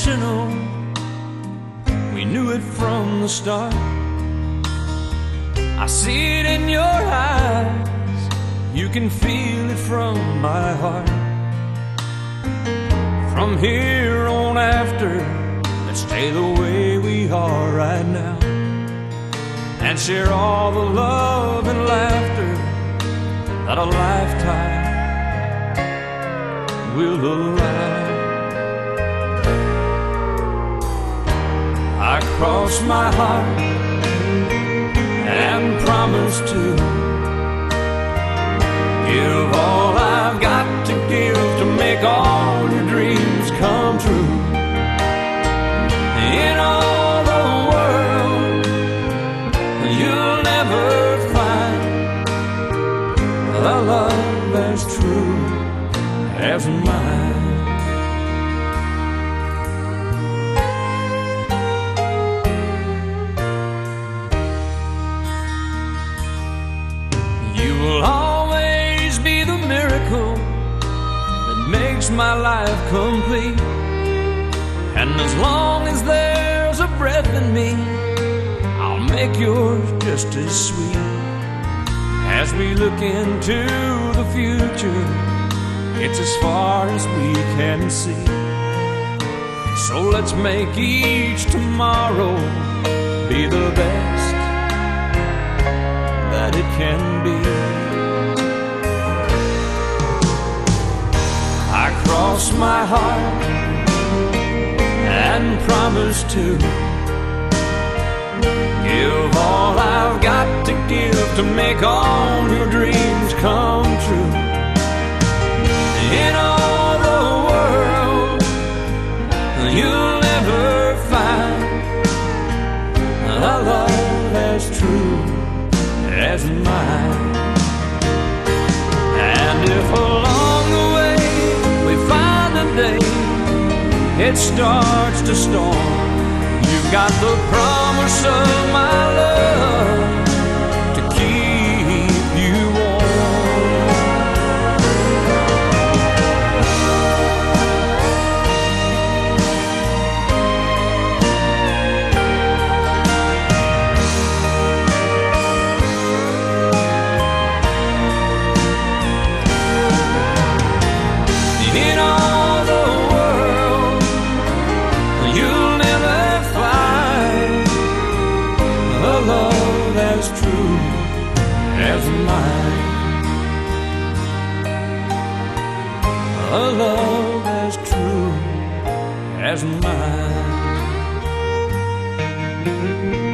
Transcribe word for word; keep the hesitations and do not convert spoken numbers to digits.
unconditional. We knew it from the start. I see it in your eyes. You can feel it from my heart. From here on after, let's stay the way we are right now, and share all the love and laughter that a lifetime will allow. I cross my heart and promise to give all I've got to give to make all your dreams come true. In all the world, you'll never find a love as true as mine. You will always be the miracle that makes my life complete. And as long as there's a breath in me, I'll make yours just as sweet. As we look into the future, it's as far as we can see. So let's make each tomorrow be the best that it can be. I cross my heart and promise to give all I've got to give to make all your dreams come true. In all the world, you'll never find a love as true as mine. And if along the way we find a day it starts to storm, you've got the promise of my love to keep you warm. In all the world, you'll never find a love as true as mine. A love as true as mine.